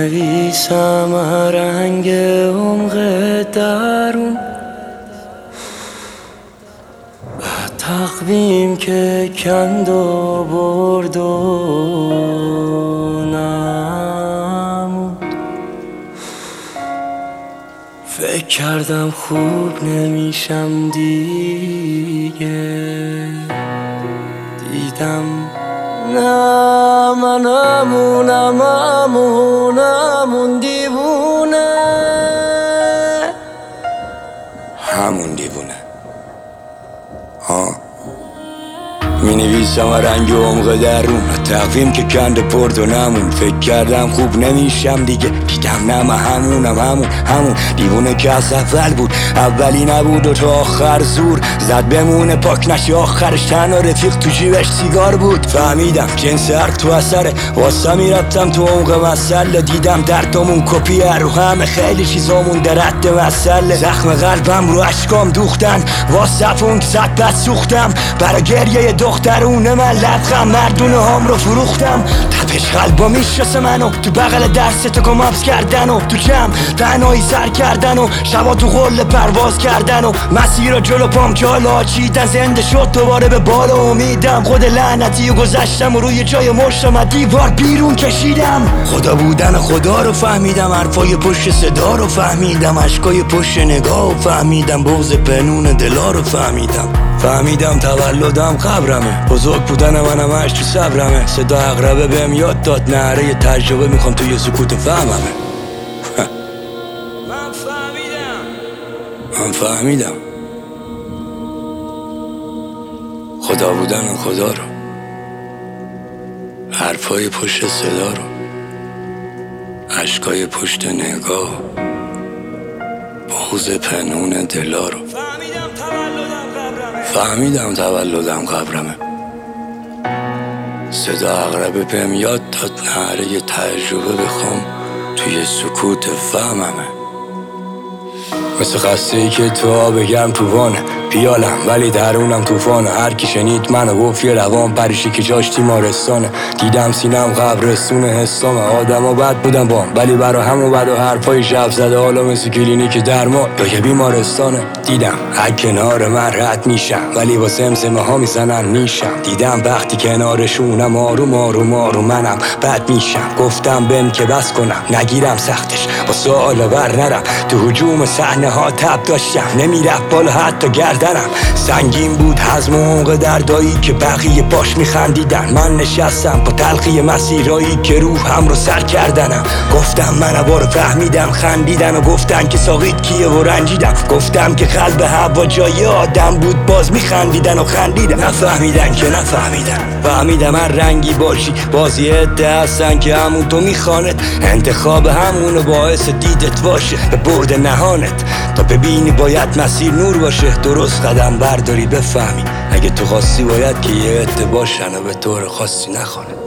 نویسم رنگ عمق درون، تقویم که کند و برد و نمود. فکر کردم خوب نمیشم دیگه، دیدم نه من همون دیوونه، همون دیوونه. می نویسم رنگ عمق درون، تقویم که کند پرد و نمون. فکر کردم خوب نمیشم دیگه، دیدم نه من همون دیوونه که از اول بود، اولی نبود و تا آخر زور زد بمونه پاک نشه آخرش. تنها رفیق تو جیبش سیگار بود. فهمیدم جنس حرق تو اثره، واسه میرفتم تو عمق مسئله. دیدم دردمون کپیه رو همه، خیلی چیزامون در حد مسئله. زخم قلبم رو اشکام دوختن، واسه اون صد بد سوختم. برای گریه دخترونه من لبخم مردونه هام رو فروختم. تپش قلبا میشناسه منو، تو بغل درس تو کمابس کردن و تو جمع تنهایی سر کردن و شبا تو قله پرواز کردن و مسیر رو جلو پام که حالا چیدن. زنده شد دوباره به بالا امیدم، خود لعنتی و گذشتم و روی جای مشتم دیوار بیرون کشیدم. خدا بودن خدا رو فهمیدم، حرفای پشت صدا رو فهمیدم، عشقای پشت نگاه رو فهمیدم، بغض پنون دلا رو فهمیدم تولدم قبرمه، بزرگ بودن منم اش تو صبرمه. صدا اقربه بهم یاد داد نهره یه تجربه میخوام توی سکوت فهممه. من فهمیدم خدا بودن خدا رو، حرفای پشت صدا رو، عشقای پشت نگاه، بغض پنون دلا رو. فهمیدم تولدم قبرمه، صدا اقربه بهم یاد داد نهره یه تجربه بخوام توی سکوت فهممه. مثل قصه ای که تو آب گرم توفانه، پیالم ولی درونم توفانه. هر کی شنید منو گفت یه روان پریشی که جاش تیمارستانه. دیدم سینم قبرستون حسامه، آدما بد بودن بام ولی برا همو بد و حرفای شب زده حالا مثل کلینیک درمان یا یه بیمارستانه. دیدم هر کنار من رد میشم ولی با سمسمه ها میزنن نیشم. دیدم وقتی کنارشونم آروم منم بد میشم. گفتم بهم که بس کنم نگیرم سختش، با سوال بر نرم. تو هجوم صحنه ها تب داشتم، نمیرفت بالا حتی گردنم. سنگین بود حزم و عمق دردایی که بقیه باش میخندیدن. من نشستم با تلخی مسیرایی که روحم رو سر کردنم. گفتم من رو فهمیدم، خندیدن و گفتن که ساقیت کیه و رنجیدم. گفتم که قلب هوا جای آدم بود، باز میخندیدن و خندیدن. نفهمیدن که نفهمیدن. فهمیدم هر رنگی باشی بازی عده هستن که همون تو میخواند. انتخاب همونو باعث دیدت باشه به بعد نهانت، تا ببینی باید مسیر نور باشه. درست قدم برداری بفهمی اگه تو خواستی باید که یه عده باشن و به طور خاصی نخوانه.